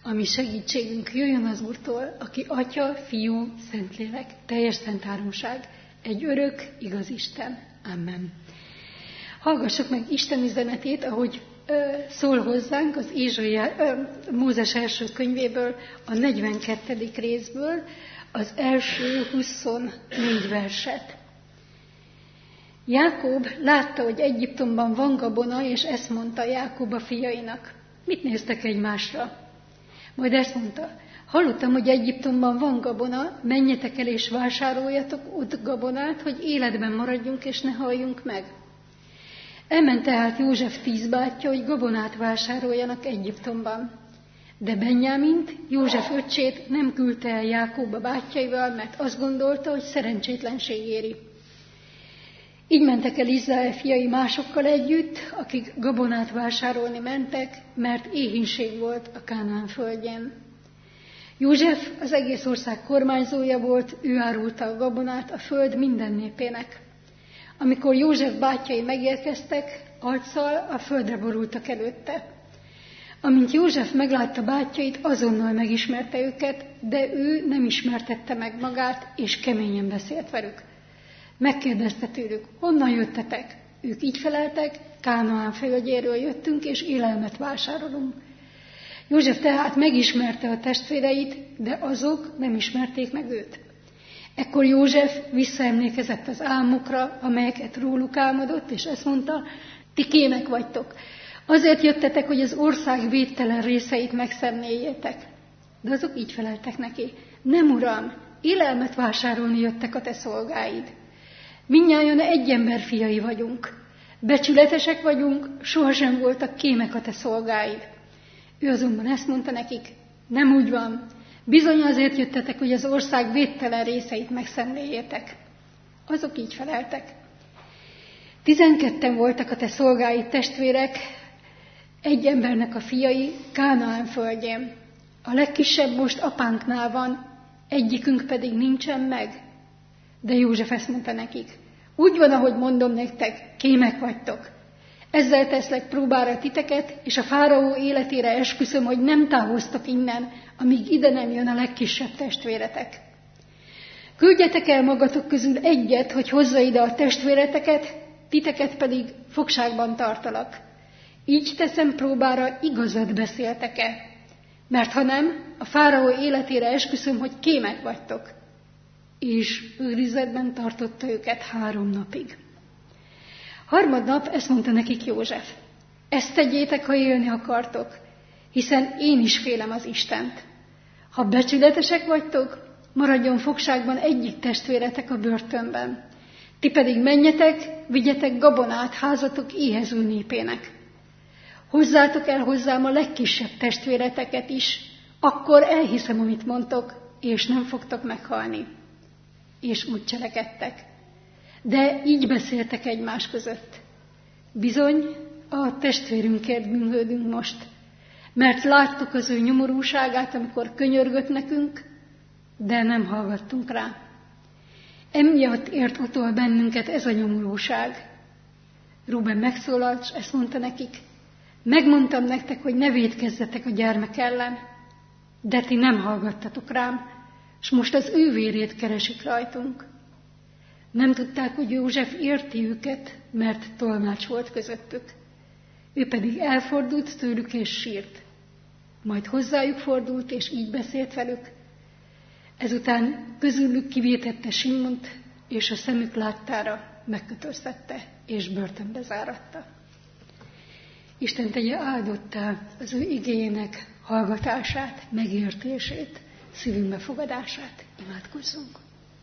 ami segítségünk jöjjön az Úrtól, aki Atya, Fiú, Szentlélek, teljes szent háromság, egy örök, igaz Isten. Amen. Hallgassuk meg Isten üzenetét, ahogy szól hozzánk az Mózes első könyvéből, a 42. részből, az első 24 verset. Jákob látta, hogy Egyiptomban van gabona, és ezt mondta Jákob a fiainak. Mit néztek egymásra? Majd ezt mondta, hallottam, hogy Egyiptomban van gabona, menjetek el és vásároljatok ott gabonát, hogy életben maradjunk és ne halljunk meg. Elment tehát József 10 bátyja, hogy gabonát vásároljanak Egyiptomban. De Benjamint, József öccsét nem küldte el Jákob a bátyjaival, mert azt gondolta, hogy szerencsétlenség éri. Így mentek el Izrael fiai másokkal együtt, akik gabonát vásárolni mentek, mert éhínség volt a Kánaán földjén. József az egész ország kormányzója volt, ő árulta a gabonát a föld minden népének. Amikor József bátyjai megérkeztek, arccal a földre borultak előtte. Amint József meglátta bátyjait, azonnal megismerte őket, de ő nem ismertette meg magát, és keményen beszélt velük. Megkérdezte tőlük, honnan jöttetek? Ők így feleltek, Kánaán földjéről jöttünk, és élelmet vásárolunk. József tehát megismerte a testvéreit, de azok nem ismerték meg őt. Ekkor József visszaemlékezett az álmokra, amelyeket róluk álmodott, és ezt mondta, ti kémek vagytok. Azért jöttetek, hogy az ország védtelen részeit megszemléljétek. De azok így feleltek neki, nem uram, élelmet vásárolni jöttek a te szolgáid. Mindnyájan egy ember fiai vagyunk. Becsületesek vagyunk, sohasem voltak kémek a te szolgáid. Ő azonban ezt mondta nekik, nem úgy van, bizony azért jöttetek, hogy az ország védtelen részeit megszemléljétek. Azok így feleltek. 12 voltak a te szolgáid testvérek, egy embernek a fiai Kánaán földjén. A legkisebb most apánknál van, egyikünk pedig nincsen meg. De József ezt mondta nekik, úgy van, ahogy mondom nektek, kémek vagytok. Ezzel teszlek próbára titeket, és a fáraó életére esküszöm, hogy nem távoztok innen, amíg ide nem jön a legkisebb testvéretek. Küldjetek el magatok közül egyet, hogy hozza ide a testvéreteket, titeket pedig fogságban tartalak. Így teszem próbára, igazat beszéltek-e? Mert ha nem, a fáraó életére esküszöm, hogy kémek vagytok. És őrizetben tartotta őket 3 napig. Harmadnap ezt mondta nekik József. Ezt tegyétek, ha élni akartok, hiszen én is félem az Istent. Ha becsületesek vagytok, maradjon fogságban egyik testvéretek a börtönben. Ti pedig menjetek, vigyetek gabonát házatok éhező népének. Hozzátok el hozzám a legkisebb testvéreteket is, akkor elhiszem, amit mondtok, és nem fogtok meghalni. És úgy cselekedtek. De így beszéltek egymás között. Bizony, a testvérünkért bűnhődünk most, mert láttuk az ő nyomorúságát, amikor könyörgött nekünk, de nem hallgattunk rá. Emiatt ért utol bennünket ez a nyomorúság. Rúben megszólalt, és ezt mondta nekik, megmondtam nektek, hogy ne vétkezzetek a gyermek ellen, de ti nem hallgattatok rám, és most az ő vérét keresik rajtunk. Nem tudták, hogy József érti őket, mert tolmács volt közöttük. Ő pedig elfordult tőlük és sírt. Majd hozzájuk fordult, és így beszélt velük. Ezután közülük kivétette Simont, és a szemük láttára megkötöztette, és börtönbe záratta. Isten tegye áldottá az ő igéjének hallgatását, megértését, szívünk befogadását. Imádkozzunk!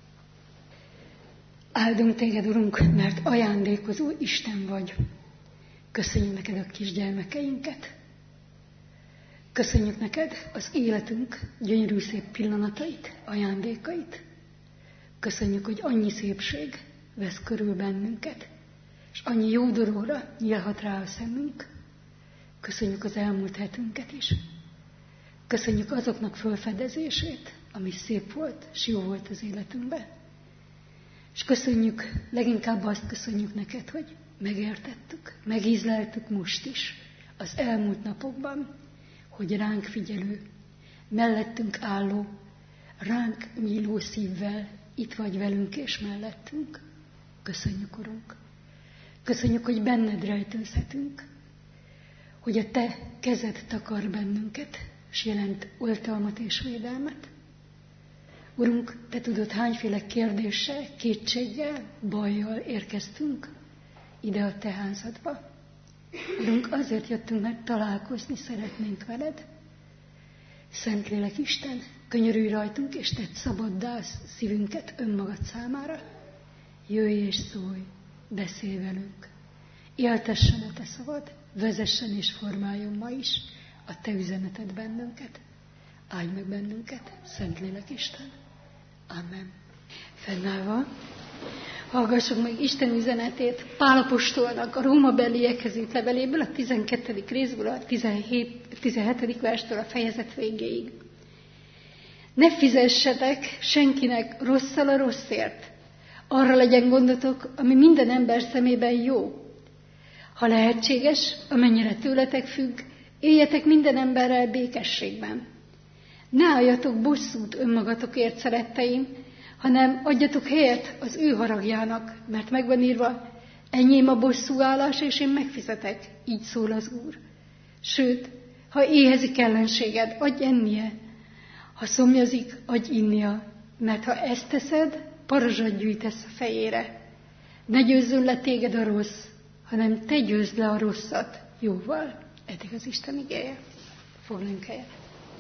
Áldunk téged, Urunk, mert ajándékozó Isten vagy. Köszönjük neked a kisgyermekeinket. Köszönjük neked az életünk gyönyörű szép pillanatait, ajándékait. Köszönjük, hogy annyi szépség vesz körül bennünket, és annyi jó dologra nyílhat rá a szemünk. Köszönjük az elmúlt hetünket is. Köszönjük azoknak felfedezését, ami szép volt, és jó volt az életünkben. És köszönjük, leginkább azt köszönjük neked, hogy megértettük, megízleltük most is, az elmúlt napokban, hogy ránk figyelő, mellettünk álló, ránk nyíló szívvel itt vagy velünk és mellettünk. Köszönjük, Urunk! Köszönjük, hogy benned rejtőzhetünk, hogy a te kezed takar bennünket, s jelent oltalmat és védelmet. Urunk, te tudod, hányféle kérdéssel, kétséggel, bajjal érkeztünk ide a te házadba. Urunk, azért jöttünk, mert találkozni szeretnénk veled. Szentlélek Isten, könyörülj rajtunk, és tedd szabaddá szívünket önmagad számára. Jöjj és szólj, beszélj velünk. Éltessen a te szavad, vezessen és formáljon ma is a te üzeneted bennünket. Áldj meg bennünket, Szentlélek Isten. Amen. Fennállva hallgassuk meg Isten üzenetét Pál apostolnak a rómabeliekhez írt leveléből, a 12. részből, a 17. verstől a fejezet végéig. Ne fizessetek senkinek rosszal a rosszért. Arra legyen gondotok, ami minden ember szemében jó. Ha lehetséges, amennyire tőletek függ, éljetek minden emberrel békességben. Ne álljatok bosszút önmagatokért, szeretteim, hanem adjatok helyet az ő haragjának, mert megvan írva, enyém a bosszúállás, és én megfizetek, így szól az Úr. Sőt, ha éhezik ellenséged, adj ennie, ha szomjazik, adj innia, mert ha ezt teszed, parazsat gyűjtesz a fejére. Ne győzzön le téged a rossz, hanem te győzd le a rosszat jóval. Eddig az Isten igéje. Foglaljunk helyet.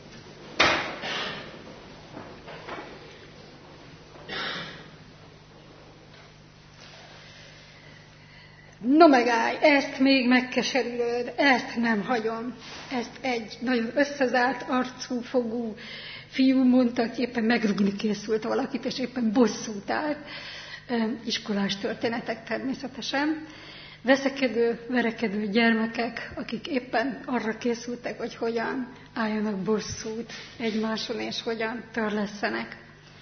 No megállj, ezt még megkeserülöd, ezt nem hagyom. Ezt egy nagyon összezárt arcú fogú fiú mondta, aki éppen megrúgni készült valakit, és éppen bosszút állt. Iskolás történetek természetesen. Veszekedő, verekedő gyermekek, akik éppen arra készültek, hogy hogyan álljanak bosszút egymáson, és hogyan törlesszenek.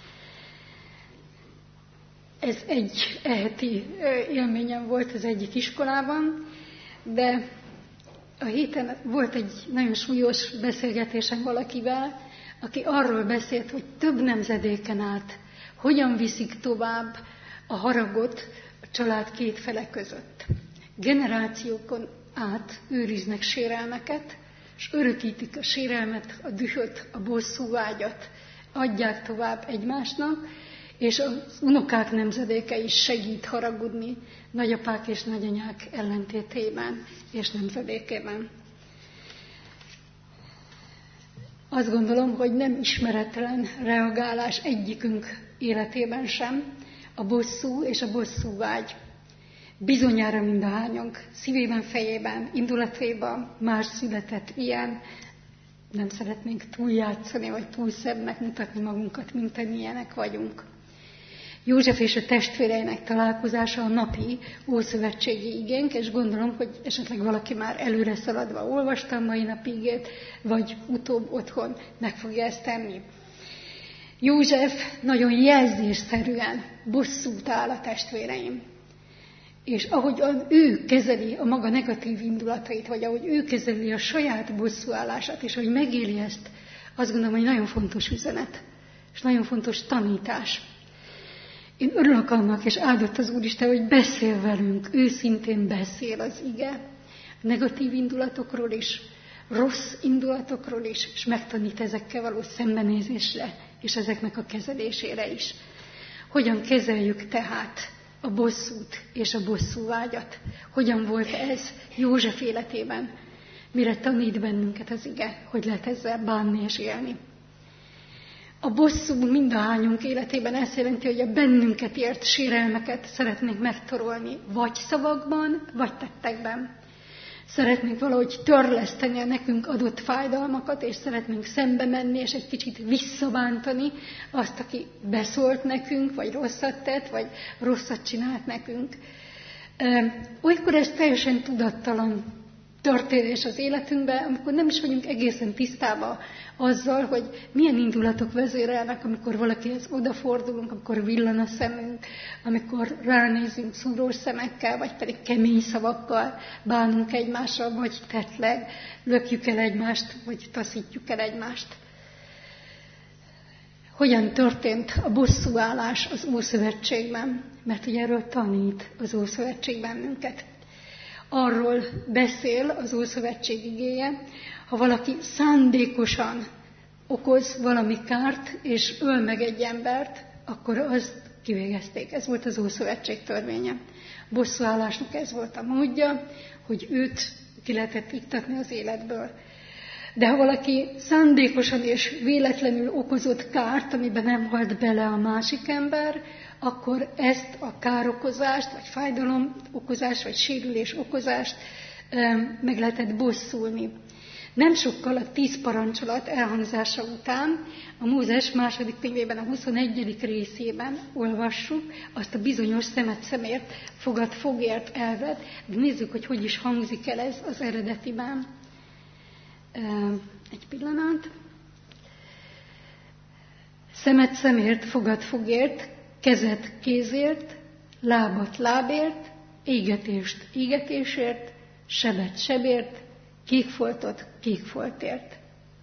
Ez egy eheti élményem volt az egyik iskolában, de a héten volt egy nagyon súlyos beszélgetésem valakivel, aki arról beszélt, hogy több nemzedéken át hogyan viszik tovább a haragot a család két fele között. Generációkon át őriznek sérelmeket, és örökítik a sérelmet, a dühöt, a bosszúvágyat, adják tovább egymásnak, és az unokák nemzedéke is segít haragudni nagyapák és nagyanyák ellentétében és nemzedékében. Azt gondolom, hogy nem ismeretlen reagálás egyikünk életében sem a bosszú és a bosszúvágy. Bizonyára mindahányank szívében, fejében, indulatében már született ilyen. Nem szeretnénk túljátszani, vagy túl szebbnek mutatni magunkat, mint amilyenek vagyunk. József és a testvéreinek találkozása a napi ószövetségi igénk, és gondolom, hogy esetleg valaki már előre szaladva olvasta a mai napi igét, vagy utóbb otthon meg fogja ezt tenni. József nagyon jelzésszerűen bosszút áll a testvéreim. És ahogyan ő kezeli a maga negatív indulatait, vagy ahogy ő kezeli a saját bosszúállását, és hogy megéli ezt, azt gondolom, hogy nagyon fontos üzenet, és nagyon fontos tanítás. Én örülök annak, és áldott az Úristen, hogy beszél velünk, őszintén beszél az ige, negatív indulatokról is, rossz indulatokról is, és megtanít ezekkel való szembenézésre, és ezeknek a kezelésére is. Hogyan kezeljük tehát a bosszút és a bosszúvágyat? Hogyan volt ez József életében? Mire tanít bennünket az ige, hogy lehet ezzel bánni és élni? A bosszú mindahányunk életében ezt jelenti, hogy a bennünket ért sérelmeket szeretnénk megtorolni, vagy szavakban, vagy tettekben. Szeretnénk valahogy törleszteni a nekünk adott fájdalmakat, és szeretnénk szembe menni, és egy kicsit visszabántani azt, aki beszólt nekünk, vagy rosszat tett, vagy rosszat csinált nekünk. Olykor ez teljesen tudattalan történés az életünkben, amikor nem is vagyunk egészen tisztában azzal, hogy milyen indulatok vezérelnek, amikor valakihez odafordulunk, amikor villan a szemünk, amikor ránézünk szúrós szemekkel, vagy pedig kemény szavakkal bánunk egymással, vagy tettleg lökjük el egymást, vagy taszítjuk el egymást. hogyan történt a bosszúállás az Ószövetségben, mert ugye erről tanít az Ószövetség bennünket. Arról beszél az Ószövetség igéje, ha valaki szándékosan okoz valami kárt, és öl meg egy embert, akkor azt kivégezték. Ez volt az Ószövetség törvénye. A bosszúállásnak ez volt a módja, hogy őt ki lehetett iktatni az életből. De ha valaki szándékosan és véletlenül okozott kárt, amiben nem halt bele a másik ember, akkor ezt a károkozást, vagy fájdalom okozást, vagy sérülés okozást meg lehetett bosszulni. Nem sokkal a 10 parancsolat elhangzása után a Mózes 2. könyvében, a 21. részében olvassuk azt a bizonyos szemet szemért, fogad fogért elvet. Nézzük, hogy is hangzik el ez az eredetiben. Egy pillanat. Szemet szemért, fogad fogért, kezet kézért, lábat lábért, égetést égetésért, sebet sebért, kékfoltot kékfoltért.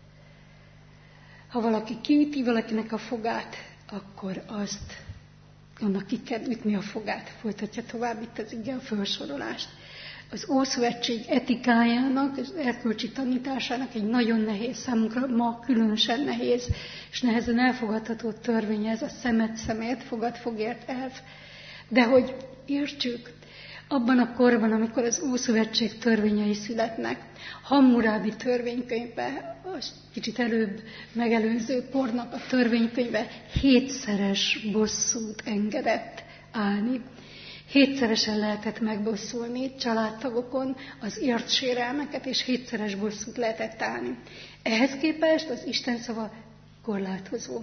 Ha valaki kiüti valakinek a fogát, akkor annak ki kell ütni a fogát. Folytatja tovább itt az ige a felsorolást. Az Ószövetség etikájának, az erkölcsi tanításának egy nagyon nehéz, számunkra ma különösen nehéz, és nehezen elfogadható törvény ez a szemet szemért, fogad fogért elv. De hogy értsük, abban a korban, amikor az Ószövetség törvényei születnek, Hammurabi törvénykönyvbe, a kicsit előbb megelőző kornak a törvénykönyve 7-szeres bosszút engedett állni. 7-szeresen lehetett megbosszulni családtagokon az ért sérelmeket, és 7-szeres bosszút lehetett állni. Ehhez képest az Isten szava korlátozó,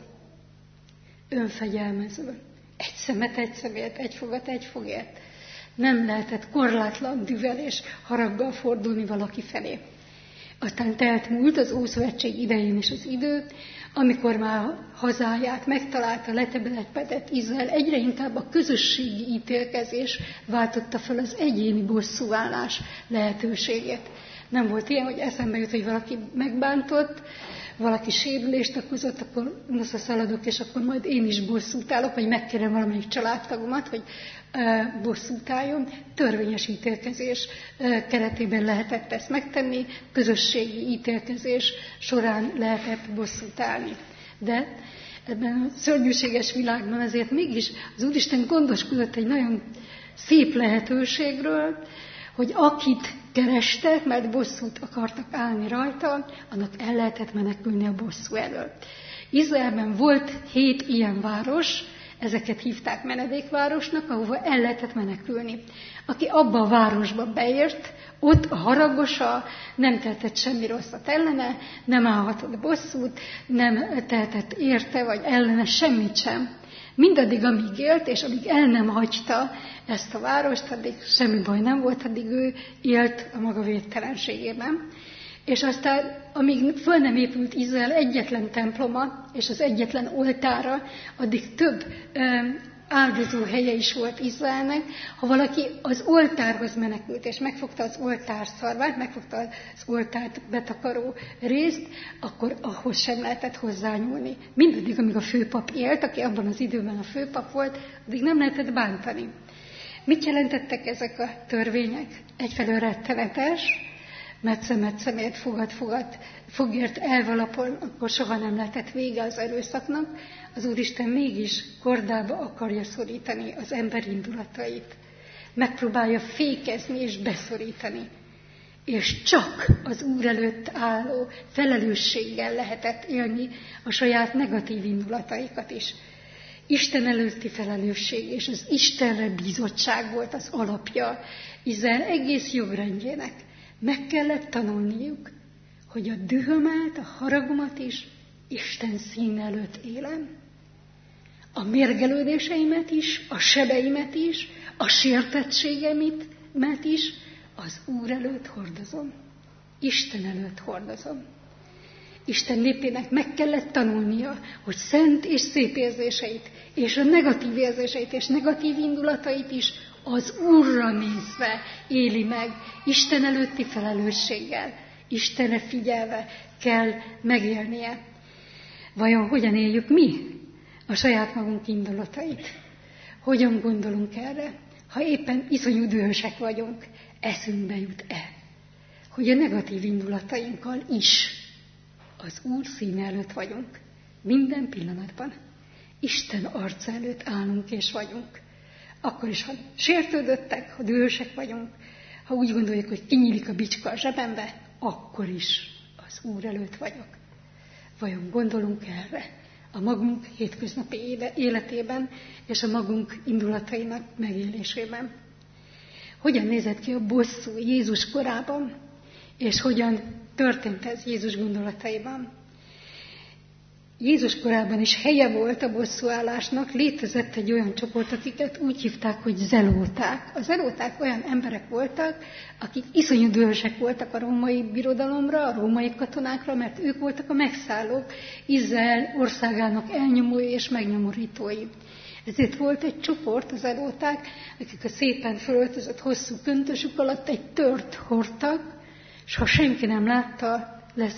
önfegyelmező. Egy szemet, egy szemért, egy fogat, egy fogért. Nem lehetett korlátlan dühvel és haraggal fordulni valaki felé. Aztán telt múlt az Ószövetség idején is az idő, amikor már hazáját megtalálta, letelepedett Izrael, egyre inkább a közösségi ítélkezés váltotta fel az egyéni bosszúállás lehetőségét. Nem volt ilyen, hogy eszembe jut, hogy valaki megbántott, valaki sérülést okozott, akkor szaladok, és akkor majd én is bosszút állok, vagy megkérem valamelyik családtagomat, hogy bosszút álljon. Törvényes ítélkezés keretében lehetett ezt megtenni, közösségi ítélkezés során lehetett bosszút állni. De ebben a szörnyűséges világban azért mégis az Úristen gondoskodott egy nagyon szép lehetőségről, hogy akit kerestek, mert bosszút akartak állni rajta, annak el lehetett menekülni a bosszú elől. Izraelben volt 7 ilyen város, ezeket hívták menedékvárosnak, ahova el lehetett menekülni. Aki abba a városba beért, ott a haragosa nem tehetett semmi rosszat ellene, nem állhatott bosszút, nem tehetett érte vagy ellene semmit sem. Mindaddig, amíg élt, és amíg el nem hagyta ezt a várost, addig semmi baj nem volt, addig ő élt a maga védtelenségében. És aztán, amíg föl nem épült Izrael egyetlen temploma, és az egyetlen oltára, addig több áldozó helye is volt Izraelnek. Ha valaki az oltárhoz menekült, és megfogta az oltár szarvát, megfogta az oltárt betakaró részt, akkor ahhoz sem lehetett hozzányúlni. Mindaddig, amíg a főpap élt, aki abban az időben a főpap volt, addig nem lehetett bántani. Mit jelentettek ezek a törvények? Egyfelől rettenetes, mert szemet szemért, fogad fogért elvalapon, akkor soha nem lehetett vége az erőszaknak. Az Úristen mégis kordába akarja szorítani az ember indulatait. Megpróbálja fékezni és beszorítani. És csak az Úr előtt álló felelősséggel lehetett élni a saját negatív indulataikat is. Isten előtti felelősség és az Istenre bízottság volt az alapja Izrael egész jogrendjének. Meg kellett tanulniuk, hogy a dühömet, a haragomat is Isten szín előtt élem. A mérgelődéseimet is, a sebeimet is, a sértettségemet is az Úr előtt hordozom. Isten előtt hordozom. Isten népének meg kellett tanulnia, hogy szent és szép érzéseit, és a negatív érzéseit és negatív indulatait is az Úrra nézve éli meg, Isten előtti felelősséggel, Istenre figyelve kell megélnie. Vajon hogyan éljük mi a saját magunk indulatait. Hogyan gondolunk erre? Ha éppen iszonyú dühösek vagyunk, eszünkbe jut-e, hogy a negatív indulatainkkal is az Úr színe előtt vagyunk. Minden pillanatban. Isten arca előtt állunk és vagyunk. Akkor is, ha sértődöttek, ha dühösek vagyunk, ha úgy gondoljuk, hogy kinyílik a bicska a zsebembe, akkor is az Úr előtt vagyok. Vajon gondolunk erre a magunk hétköznapi életében és a magunk indulatainak megélésében? Hogyan nézett ki a bosszú Jézus korában, és hogyan történt ez Jézus gondolataiban? Jézus korában is helye volt a bosszúállásnak, létezett egy olyan csoport, akiket úgy hívták, hogy zelóták. A zelóták olyan emberek voltak, akik iszonyú dühösek voltak a római birodalomra, a római katonákra, mert ők voltak a megszállók, Izrael országának elnyomói és megnyomorítói. Ezért volt egy csoport, az zelóták, akik a szépen fölöltözött hosszú köntösük alatt egy tört hordtak, és ha senki nem látta,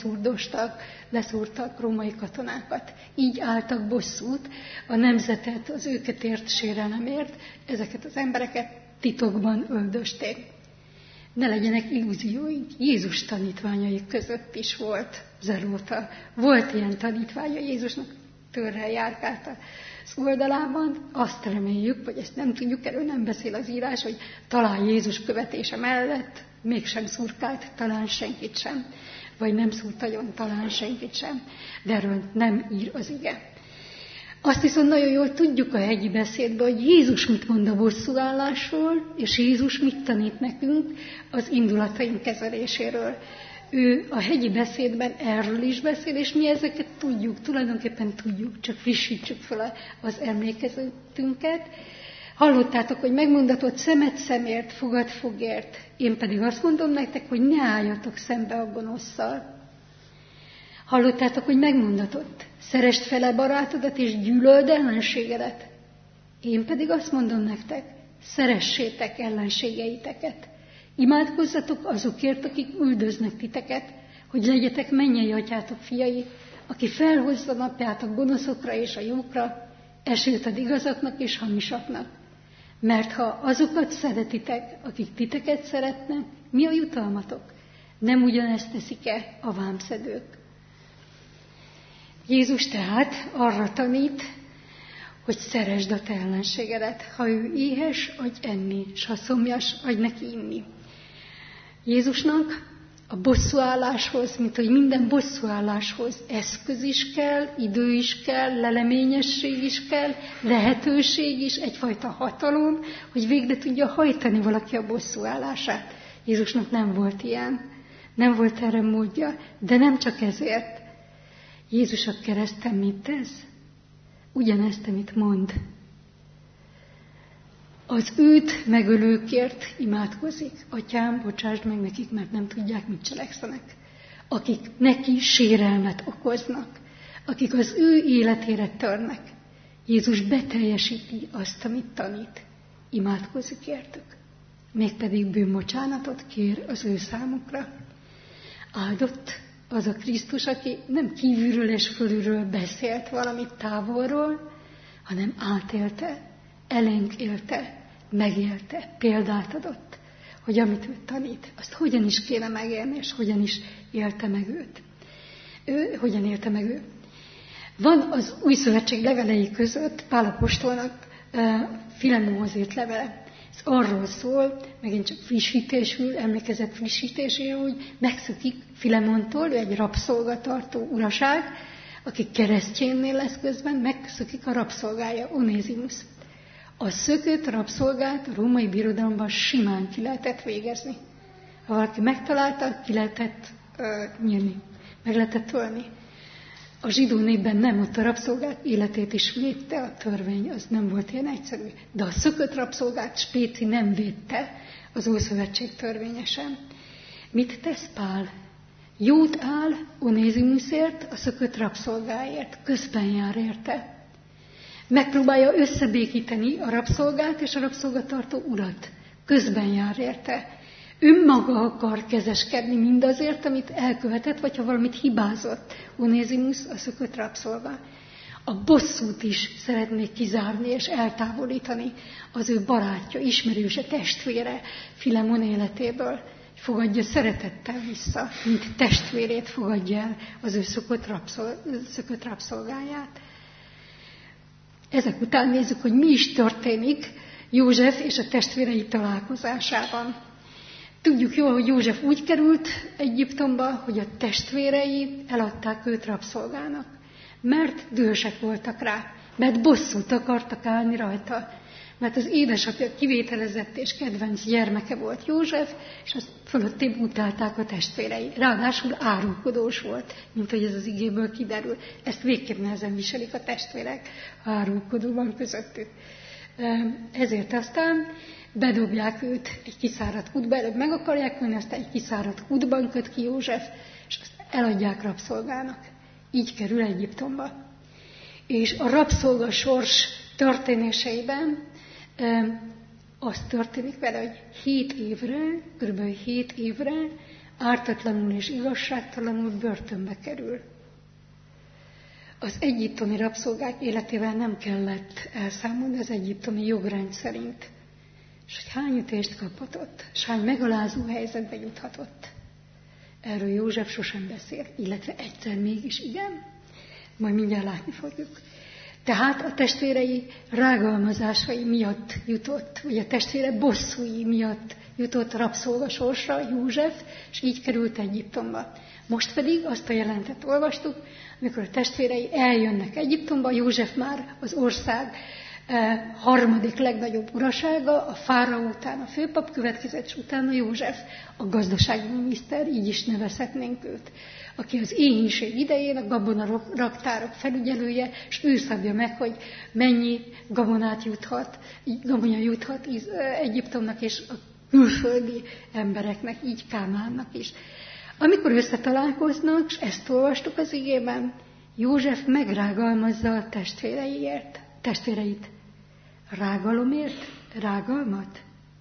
leszúrtak római katonákat. Így álltak bosszút a nemzetet, az őket ért sérelemért, ezeket az embereket titokban öldözték. Ne legyenek illúzióink, Jézus tanítványai között is volt zelóta. Volt ilyen tanítványa Jézusnak, törrel járkált az oldalában. Azt reméljük, vagy ezt nem tudjuk, erről nem beszél az írás, hogy talán Jézus követése mellett mégsem szurkált talán senkit sem, vagy nem szúrt agyon talán senkit sem, de erről nem ír az ige. Azt viszont nagyon jól tudjuk a hegyi beszédben, hogy Jézus mit mond a bosszúállásról, és Jézus mit tanít nekünk az indulataink kezeléséről. Ő a hegyi beszédben erről is beszél, és mi ezeket tudjuk, tulajdonképpen tudjuk, csak frissítsük fel az emlékezetünket. Hallottátok, hogy megmondatott szemet szemért, fogad fogért. Én pedig azt mondom nektek, hogy ne álljatok szembe a gonoszszal. Hallottátok, hogy megmondatott, szeresd fele barátodat és gyűlöld ellenségedet. Én pedig azt mondom nektek, szeressétek ellenségeiteket. Imádkozzatok azokért, akik üldöznek titeket, hogy legyetek mennyei atyátok fiai, aki felhozza napját a gonoszokra és a jókra, esőt ad igazaknak és hamisaknak. Mert ha azokat szeretitek, akik titeket szeretnek, mi a jutalmatok? Nem ugyanezt teszik-e a vámszedők? Jézus tehát arra tanít, hogy szeresd a te ellenségedet. Ha ő éhes, adj enni, s ha szomjas, adj neki inni. Jézusnak a bosszúálláshoz, mint hogy minden bosszúálláshoz eszköz is kell, idő is kell, leleményesség is kell, lehetőség is, egyfajta hatalom, hogy végre tudja hajtani valaki a bosszúállását. Jézusnak nem volt ilyen, nem volt erre módja, de nem csak ezért. Jézus a kereszten mit tesz? Ugyanezt, amit mond. Az őt megölőkért imádkozik. Atyám, bocsásd meg nekik, mert nem tudják, mit cselekszenek. Akik neki sérelmet okoznak, akik az ő életére törnek. Jézus beteljesíti azt, amit tanít. Imádkozik értük. Mégpedig bűnbocsánatot kér az ő számukra. Áldott az a Krisztus, aki nem kívülről és fölülről beszélt valamit távolról, hanem átélte, elénk élte, megélte, példát adott, hogy amit ő tanít, azt hogyan is kéne megélni, és hogyan is élte meg őt. Hogyan élte meg ő? Van az Új Szövetség levelei között Pál apostolnak Filemónhoz írt levele. Ez arról szól, megint csak frissítésül, emlékezett frissítésére, úgy megszökik Filemontól, ő egy rabszolgatartó uraság, aki keresztjénnél lesz közben, megszökik a rabszolgája, Onézimus. A szökött rabszolgát a római birodalomban simán ki lehetett végezni. Ha valaki megtalálta, ki lehetett nyírni, meg lehetett tölni. A zsidó népben nem, ott a rabszolgák életét is védte a törvény, az nem volt ilyen egyszerű. De a szökött rabszolgát spéci nem védte az Ószövetség törvényesen. Mit tesz Pál? Jót áll Onézimusért, a szökött rabszolgáért, közben jár érte. Megpróbálja összebékíteni a rabszolgát és a rabszolgatartó urat. Közben jár érte. Önmaga akar kezeskedni mindazért, amit elkövetett, vagy ha valamit hibázott. Onézimus, a szökött rabszolga. A bosszút is szeretnék kizárni és eltávolítani az ő barátja, ismerőse, testvére Filemon életéből. Fogadja szeretettel vissza, mint testvérét fogadja el az ő szökött rabszolgáját. Ezek után nézzük, hogy mi is történik József és a testvérei találkozásában. Tudjuk jól, hogy József úgy került Egyiptomba, hogy a testvérei eladták őt rabszolgának, mert dühösek voltak rá, mert bosszút akartak állni rajta, mert az édesapja kivételezett és kedvenc gyermeke volt József, és azt fölöttébb utálták a testvérei. Ráadásul árulkodós volt, mint hogy ez az igéből kiderül. Ezt végképp nehezen viselik a testvérek, ha árulkodó van közöttük. Ezért aztán bedobják őt egy kiszáradt kútba, előbb meg akarják ölni, aztán egy kiszáradt kútban köt ki József, és azt eladják rabszolgának. Így kerül Egyiptomba. És a rabszolga sors történéseiben az történik vele, hogy 7 évre, kb. 7 évre ártatlanul és igazságtalanul börtönbe kerül. Az egyiptomi rabszolgák életével nem kellett elszámolni az egyiptomi jogrend szerint. És hogy hány ütést kaphatott, és hány megalázó helyzetbe juthatott. Erről József sosem beszél, illetve egyszer mégis igen. Majd mindjárt látni fogjuk. Tehát a testvérei rágalmazásai miatt jutott, vagy a testvére bosszúi miatt jutott rabszolgasorsra József, és így került Egyiptomba. Most pedig azt a jelentet olvastuk, amikor a testvérei eljönnek Egyiptomba, József már az ország harmadik legnagyobb urasága, a fáraó után a főpap következett, és utána József, a gazdaságminiszter, így is nevezhetnénk őt, aki az éhínség idején a gabonaраktárok felügyelője, és ő szabja meg, hogy mennyi gabona juthat Egyiptomnak és a külföldi embereknek, így Kánaánnak is. Amikor összetalálkoznak, és ezt olvastuk az igében, József megrágalmazza a testvéreit. Rágalomért? Rágalmat?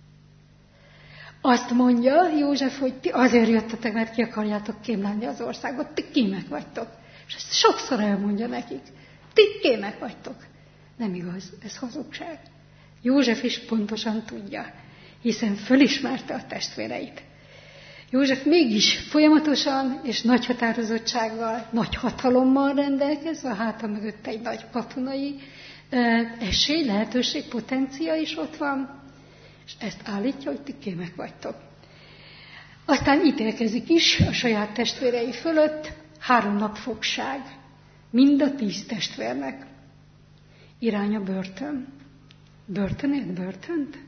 Azt mondja József, hogy ti azért jöttetek, mert ki akarjátok kémlelni az országot, ti kémek vagytok. És ezt sokszor elmondja nekik. Ti kémek vagytok. Nem igaz, ez hazugság. József is pontosan tudja, hiszen fölismerte a testvéreit. József mégis folyamatosan és nagy határozottsággal, nagy hatalommal rendelkezve, a háta mögött egy nagy katonai esély, lehetőség, potencia is ott van, és ezt állítja, hogy ti kémek vagytok. Aztán ítélkezik is a saját testvérei fölött, 3 nap fogság, mind a 10 testvérnek. Irány a börtön. Börtönt?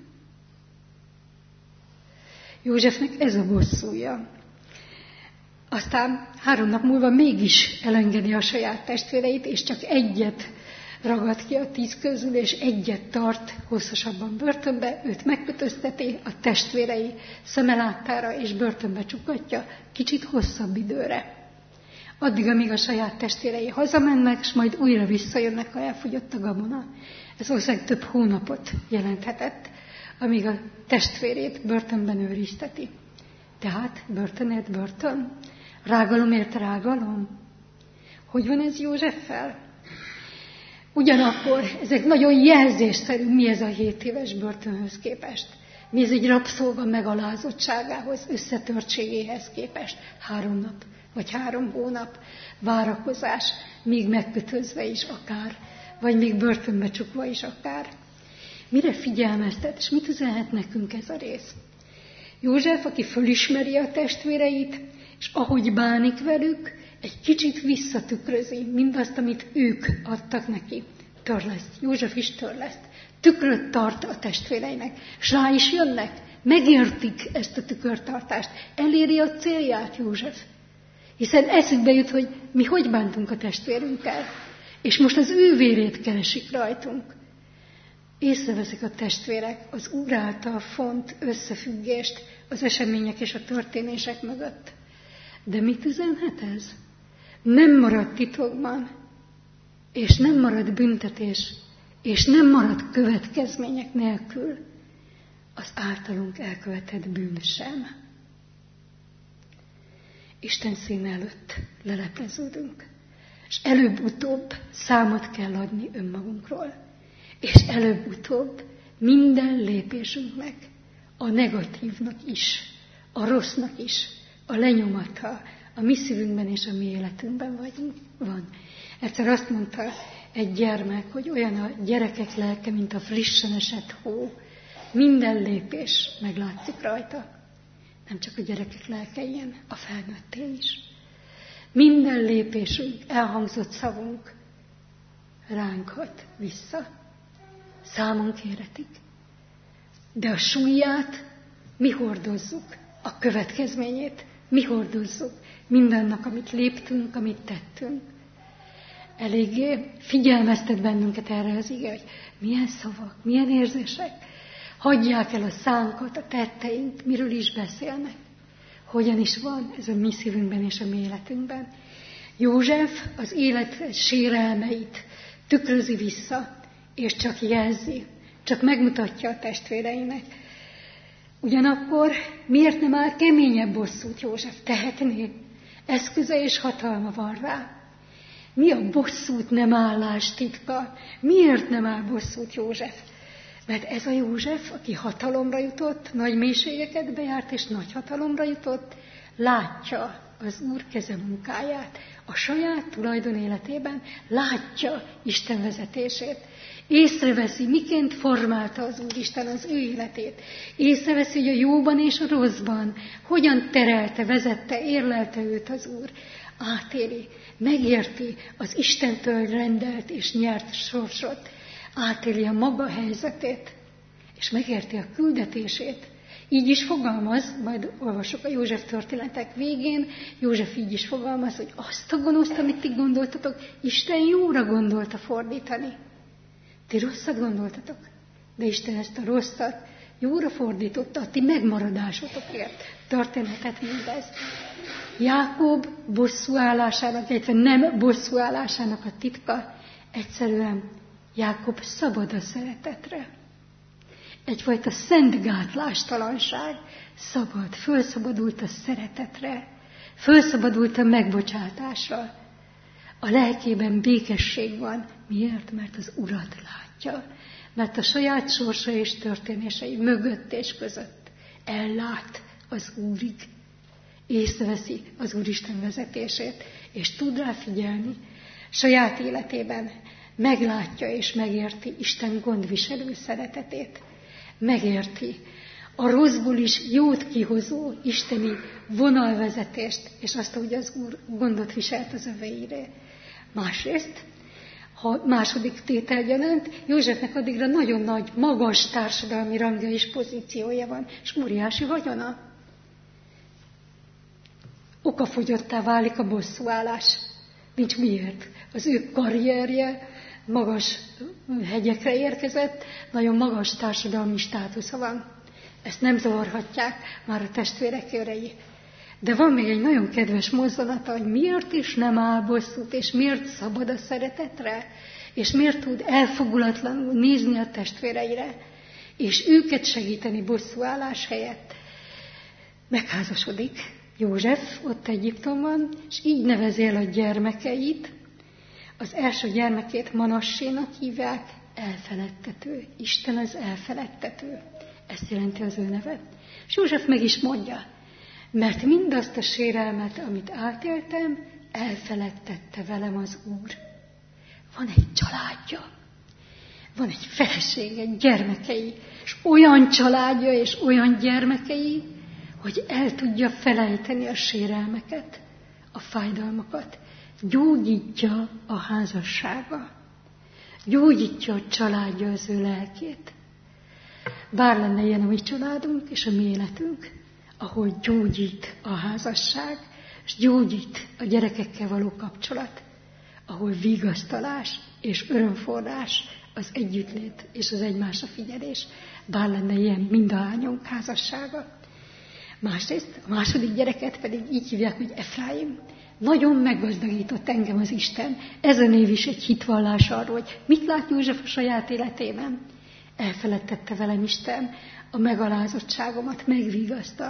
Józsefnek ez a bosszúja. Aztán 3 nap múlva mégis elengedi a saját testvéreit, és csak egyet ragad ki a 10 közül, és egyet tart hosszasabban börtönbe, őt megkötözteti a testvérei szeme láttára, és börtönbe csukatja kicsit hosszabb időre. Addig, amíg a saját testvérei hazamennek, és majd újra visszajönnek, ha elfogyott a gabona. Ez valószínűleg több hónapot jelenthetett, amíg a testvérét börtönben őrizteti. Tehát börtönért börtön? Rágalomért rágalom? Hogy van ez Józseffel? Ugyanakkor ezek nagyon jelzésszerű, mi ez a 7 éves börtönhöz képest. Mi ez egy rabszolga megalázottságához, összetörtségéhez képest. 3 nap, vagy 3 hónap várakozás, még megkötözve is akár, vagy még börtönbe csukva is akár. Mire figyelmeztet, és mit üzenhet nekünk ez a rész? József, aki fölismeri a testvéreit, és ahogy bánik velük, egy kicsit visszatükrözi mindazt, amit ők adtak neki. Törleszt. József is törleszt. Tükröt tart a testvéreinek. És rá is jönnek. Megértik ezt a tükörtartást. Eléri a célját József. Hiszen eszükbe jut, hogy mi hogy bántunk a testvérünkkel. És most az ő vérét keresik rajtunk. Észreveszik a testvérek az Úr által font összefüggést az események és a történések mögött. De mit üzenhet ez? Nem marad titokban, és nem marad büntetés, és nem marad következmények nélkül az általunk elkövetett bűn sem. Isten színe előtt lelepleződünk, és előbb-utóbb számot kell adni önmagunkról. És előbb-utóbb minden lépésünknek, a negatívnak is, a rossznak is, a lenyomata a mi szívünkben és a mi életünkben van. Egyszer azt mondta egy gyermek, hogy olyan a gyerekek lelke, mint a frissen esett hó. Minden lépés meglátszik rajta. Nem csak a gyerekek lelke ilyen, a felnőtté is. Minden lépésünk, elhangzott szavunk ránk hat vissza. Számon kéretik. De a súlyát mi hordozzuk, a következményét mi hordozzuk mindannak, amit léptünk, amit tettünk. Eléggé figyelmeztet bennünket erre az ige, hogy milyen szavak, milyen érzések, hagyják el a szánkat, a tetteink, miről is beszélnek. Hogyan is van ez a mi szívünkben és a mi életünkben. József az élet sérelmeit tükrözi vissza, és csak jelzi, csak megmutatja a testvéreinek. Ugyanakkor miért nem áll keményebb bosszút József? Tehetné. Eszköze és hatalma van rá. Mi a bosszút nem állás titka? Miért nem áll bosszút József? Mert ez a József, aki hatalomra jutott, nagy mélységeket bejárt és nagy hatalomra jutott, látja az Úr keze munkáját. A saját tulajdon életében látja Isten vezetését. Észreveszi, miként formálta az Úristen az ő életét. Észreveszi, hogy a jóban és a rosszban hogyan terelte, vezette, érlelte őt az Úr. Átéli, megérti az Istentől rendelt és nyert sorsot. Átéli a maga helyzetét, és megérti a küldetését. Így is fogalmaz, majd olvasok a József történetek végén, József így is fogalmaz, hogy azt a gonoszt, amit ti gondoltatok, Isten jóra gondolta fordítani. Ti rosszat gondoltatok, de Isten ezt a rosszat jóra fordította a ti megmaradásotokért. Történetet mindez. Jákob bosszúállásának, illetve nem bosszúállásának a titka egyszerűen Jákob szabad a szeretetre. Egyfajta szent gátlástalanság, szabad, fölszabadult a szeretetre, fölszabadult a megbocsátásra. A lelkében békesség van. Miért? Mert az Urat látja. Mert a saját sorsa és történései mögött és között ellát az Úrig. Észreveszi az Úristen vezetését, és tud rá figyelni. Saját életében meglátja és megérti Isten gondviselő szeretetét. Megérti a rosszból is jót kihozó isteni vonalvezetést, és azt, hogy az Úr gondot viselt az öveire. Másrészt, ha második tételgyanánt, Józsefnek addigra nagyon nagy, magas társadalmi rangja és pozíciója van, és óriási vagyona. Okafogyottá válik a bosszúállás. Nincs miért. Az ő karrierje magas hegyekre érkezett, nagyon magas társadalmi státusza van. Ezt nem zavarhatják már a testvérek körei. De van még egy nagyon kedves mozzanata, hogy miért is nem áll bosszút, és miért szabad a szeretetre, és miért tud elfogulatlanul nézni a testvéreire, és őket segíteni bosszúállás helyett. Megházasodik József ott Egyiptomban, és így nevezi el a gyermekeit. Az első gyermekét Manassénak hívják, elfeledtető. Isten az elfeledtető. Ezt jelenti az ő neve. És József meg is mondja, mert mindazt a sérelmet, amit átéltem, elfeledtette velem az Úr. Van egy családja, van egy felesége, gyermekei, és olyan családja és olyan gyermekei, hogy el tudja felejteni a sérelmeket, a fájdalmakat. Gyógyítja a házassága, gyógyítja a családja az ő lelkét. Bár lenne ilyen a mi családunk és a mi életünk, ahol gyógyít a házasság, és gyógyít a gyerekekkel való kapcsolat, ahol vigasztalás és örömforrás az együttlét és az egymásra figyelés. Bár lenne ilyen mindahányunk házassága. Másrészt a második gyereket pedig így hívják, hogy Efraim. Nagyon meggazdagított engem az Isten. Ez a név is egy hitvallás arról, hogy mit lát József a saját életében. Elfeledtette velem Isten a megalázottságomat, megvigasztalt,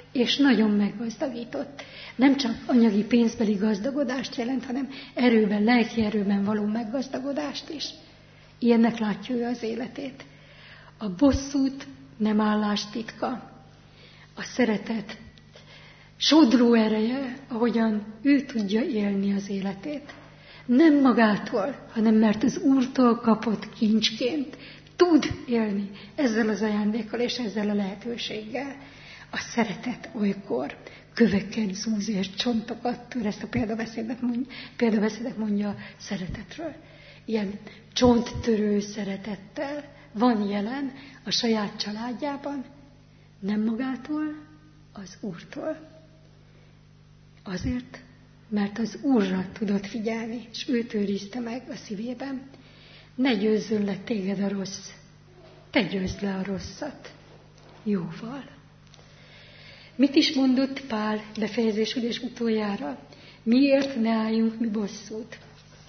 és nagyon meggazdagított. Nem csak anyagi pénzbeli gazdagodást jelent, hanem erőben, lelki erőben való meggazdagodást is. Ilyennek látja ő az életét. A bosszút nem állás titka. A szeretet sodró ereje, ahogyan ő tudja élni az életét. Nem magától, hanem mert az Úrtól kapott kincsként tud élni ezzel az ajándékkal és ezzel a lehetőséggel. A szeretet olykor köveket zúz és csontokat tör, ezt a példabeszédet mondja a szeretetről. Ilyen csonttörő szeretettel van jelen a saját családjában, nem magától, az Úrtól. Azért, mert az Úrra tudott figyelni, és őt őrizte meg a szívében. Ne győzzön le téged a rossz, te győzd le a rosszat jóval. Mit is mondott Pál befejezésül és utoljára? Miért ne álljunk mi bosszút?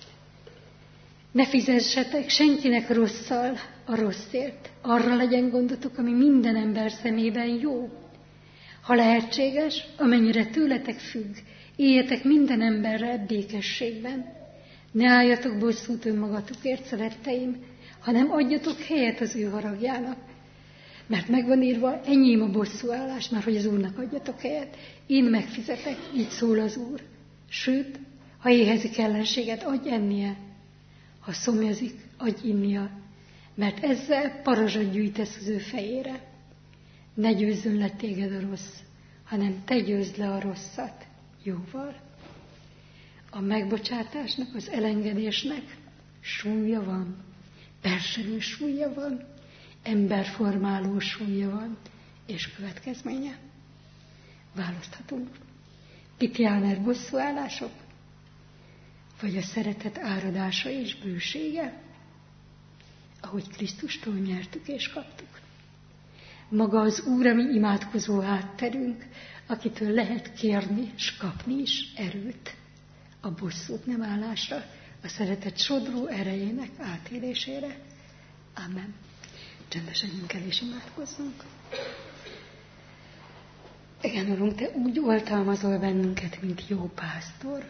Ne fizessetek senkinek rosszal a rosszért. Arra legyen gondotok, ami minden ember szemében jó. Ha lehetséges, amennyire tőletek függ, éljetek minden emberrel békességben. Ne álljatok bosszút önmagatukért, szeretteim, hanem adjatok helyet az ő haragjának. Mert megvan írva, enyém a bosszúállás, már hogy az Úrnak adjatok helyet. Én megfizetek, így szól az Úr. Sőt, ha éhezik ellenséget, adj ennie. Ha szomjazik, adj innia. Mert ezzel parazsat gyűjtesz az ő fejére. Ne győzzön le téged a rossz, hanem te győzd le a rosszat jóval. A megbocsátásnak, az elengedésnek súlya van, perselő súlya van, emberformáló súlya van, és következménye. Választhatunk. Pitjáner bosszúállások, vagy a szeretet áradása és bősége, ahogy Krisztustól nyertük és kaptuk. Maga az Úr, a mi imádkozó hátterünk, akitől lehet kérni és kapni is erőt a bosszút nem állásra, a szeretet sodró erejének átélésére. Amen. Csendesedjünk el és imádkozzunk. Igen, Urunk, Te úgy oltalmazol bennünket, mint jó pásztor.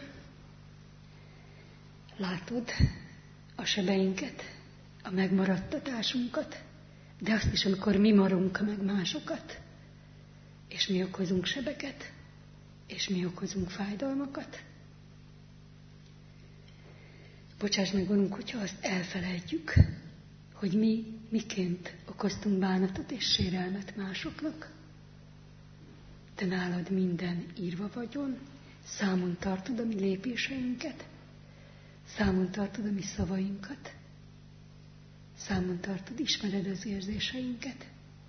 Látod a sebeinket, a megmaradtatásunkat, de azt is, amikor mi marunk meg másokat, és mi okozunk sebeket, és mi okozunk fájdalmakat. Bocsáss meg, Urunk, hogyha azt elfelejtjük, hogy mi miként okoztunk bánatot és sérelmet másoknak. Te nálad minden írva vagyon, számon tartod a mi lépéseinket, számon tartod a mi szavainkat, számon tartod, ismered az érzéseinket.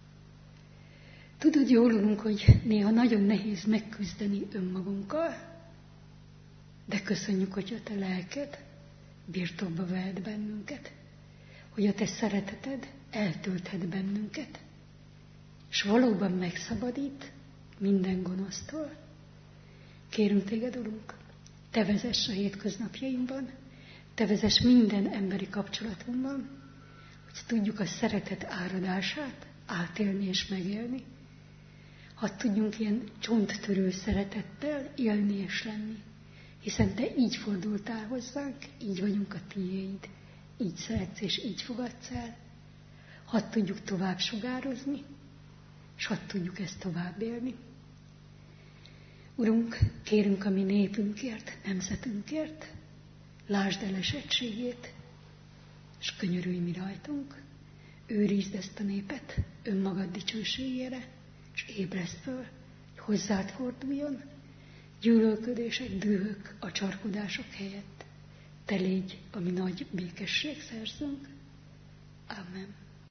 Tudod jól, Urunk, hogy néha nagyon nehéz megküzdeni önmagunkkal, de köszönjük, hogy a Te lelked birtokba vehet bennünket, hogy a Te szereteted eltölthet bennünket, és valóban megszabadít minden gonosztól. Kérünk Téged, Urunk, Te vezess a hétköznapjainkban, Te vezess minden emberi kapcsolatunkban, hogy tudjuk a szeretet áradását átélni és megélni, ha tudjunk ilyen csonttörő szeretettel élni és lenni, hiszen Te így fordultál hozzánk, így vagyunk a Tiéd, így szeretsz és így fogadsz el. Hadd tudjuk tovább sugározni, és hadd tudjuk ezt tovább élni. Urunk, kérünk a mi népünkért, nemzetünkért, lásd el esettségét, és könyörülj mi rajtunk, őrizd ezt a népet önmagad dicsőségére, és ébreszd föl, hogy hozzád forduljon, gyűlölködések, dühök, acsarkodások helyett. Te légy a mi nagy békesség szerzőnk. Amen.